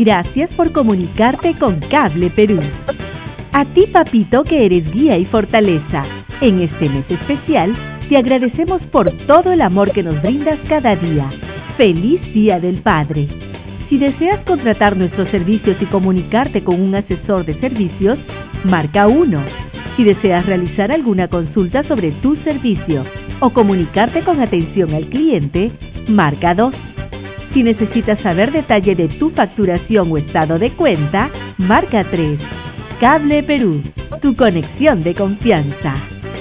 Gracias por comunicarte con Cable Perú. A ti, papito, que eres guía y fortaleza, en este mes especial, te agradecemos por todo el amor que nos brindas cada día. ¡Feliz Día del Padre! Si deseas contratar nuestros servicios y comunicarte con un asesor de servicios, marca 1. Si deseas realizar alguna consulta sobre tu servicio o comunicarte con atención al cliente, marca 2. Si necesitas saber detalle de tu facturación o estado de cuenta, marca 3. Cable Perú, tu conexión de confianza.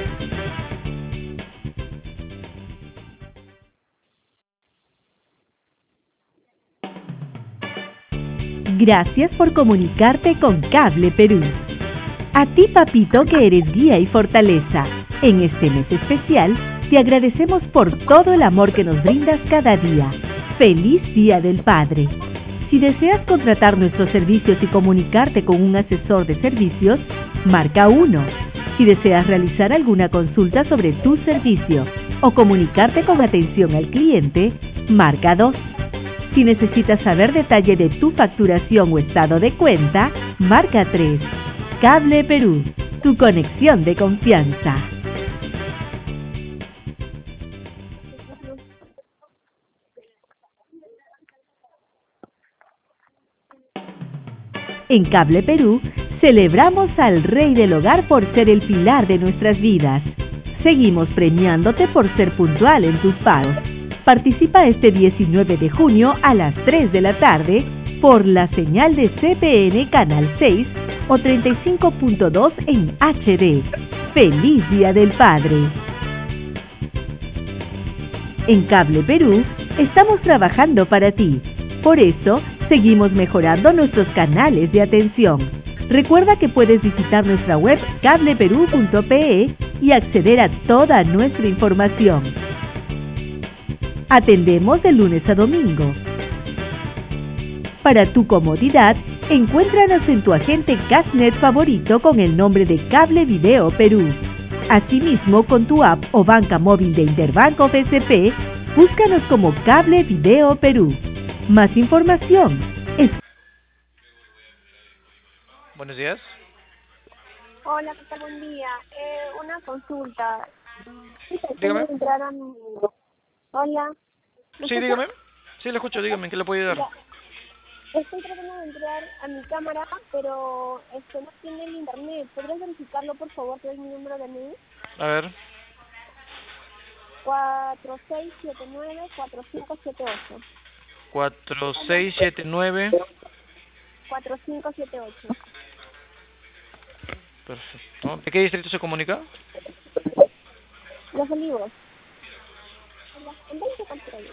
Gracias por comunicarte con Cable Perú. A ti, papito, que eres guía y fortaleza, en este mes especial, te agradecemos por todo el amor que nos brindas cada día. ¡Feliz Día del Padre! Si deseas contratar nuestros servicios y comunicarte con un asesor de servicios, marca 1. Si deseas realizar alguna consulta sobre tu servicio o comunicarte con atención al cliente, marca 2. Si necesitas saber detalle de tu facturación o estado de cuenta, marca 3. Cable Perú, tu conexión de confianza. En Cable Perú, celebramos al Rey del Hogar por ser el pilar de nuestras vidas. Seguimos premiándote por ser puntual en tus pagos. Participa este 19 de junio a las 3 de la tarde por la señal de CPN Canal 6 o 35.2 en HD. ¡Feliz Día del Padre! En Cable Perú, estamos trabajando para ti. Por eso, seguimos mejorando nuestros canales de atención. Recuerda que puedes visitar nuestra web cableperú.pe y acceder a toda nuestra información. Atendemos de lunes a domingo. Para tu comodidad, encuéntranos en tu agente Cashnet favorito con el nombre de Cable Video Perú. Asimismo, con tu app o banca móvil de Interbanco FSP, búscanos como Cable Video Perú. Más información. Buenos días. Hola, ¿qué tal? Buen día. Una consulta. Dígame. Entrar a mi... Hola. Sí, dígame. Sí, le escucho, dígame, ¿en qué le puedo ayudar? Estoy tratando de entrar a mi cámara, pero no tiene el internet. ¿Podrías verificarlo, por favor? Te doy mi número de mail. A ver. 4679-4578. 4679. 4578. Perfecto. ¿De qué distrito se comunica? Los Olivos. ¿En 20 control?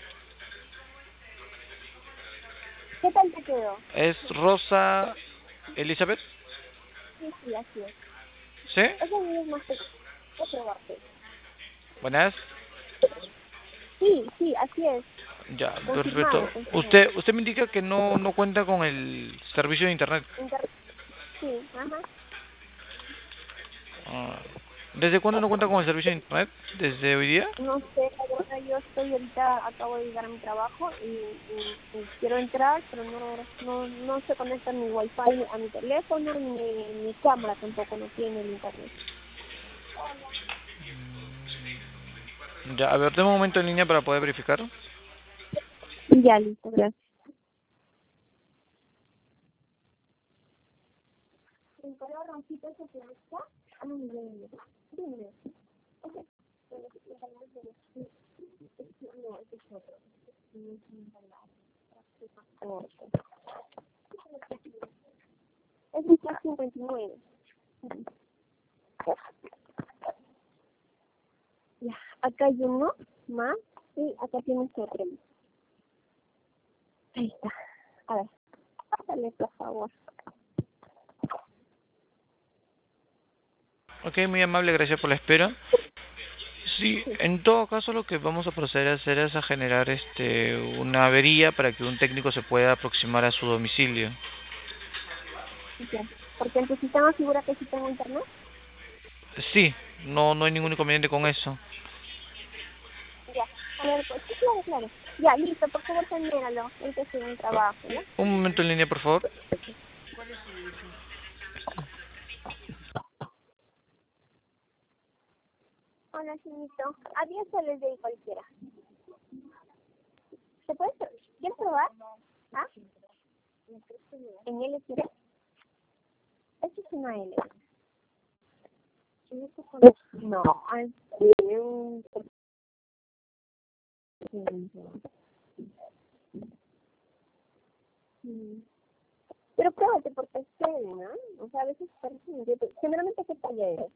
¿Qué tal te quedó? ¿Es Rosa Elizabeth? Sí, así es. ¿Sí? Ese video es más pequeño. Probarte. Buenas. Sí, así es. Ya, Confirmado, perfecto. confirmado. Usted me indica que no cuenta con el servicio de internet. Sí, ajá. ¿Desde cuándo no cuenta con el servicio de internet? ¿Desde hoy día? No sé, la verdad, yo acabo de llegar a mi trabajo y quiero entrar, pero no se conecta mi wifi a mi teléfono, ni mi cámara tampoco no tiene el internet. Ya, a ver, deme un momento en línea para poder verificar. Ya, listo, gracias. ¿El color roncito es el que está? Dime. Ok. No, ese es otro. Es el 59. Ya, acá hay uno más y acá tienes otro. Ahí está. A ver, pásale, por favor. Ok, muy amable, gracias por la espera. Sí, en todo caso lo que vamos a proceder a hacer es a generar una avería para que un técnico se pueda aproximar a su domicilio. Ya. Porque en tu sistema figura que sí tengo internet. Sí, no hay ningún inconveniente con eso. Ya. A ver, pues sí, claro, claro. Ya, listo, por favor, genéralo. Ahorita estoy en un trabajo, ¿no? Un momento en línea, por favor. Hola, señorito. A 10 soles de ahí cualquiera. ¿Se puede? ¿Quieres probar? ¿Ah? ¿En L quieres? Esto es una L. No, pero pruébate porque es chévere, ¿no? O sea, a veces parece generalmente ¿qué talla eres?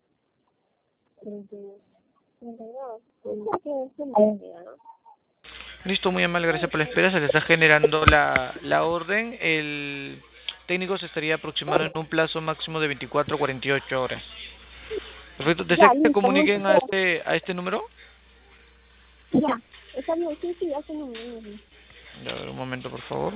32. 32. Es que es una L, ¿no? Listo, muy amable, gracias por la espera. Se le está generando la orden. El técnico se estaría aproximando en un plazo máximo de 24 a 48 horas. Perfecto. ¿Desea Ya, que se listo, comuniquen muchas a este número? Ya, está bien, sí, sí, hace un minuto. Ya, a ver, un momento, por favor.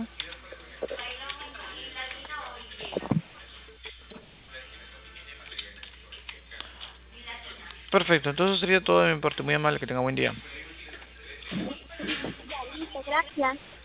Perfecto, entonces sería todo de mi parte. Muy amable, que tenga buen día. Ya, listo, gracias.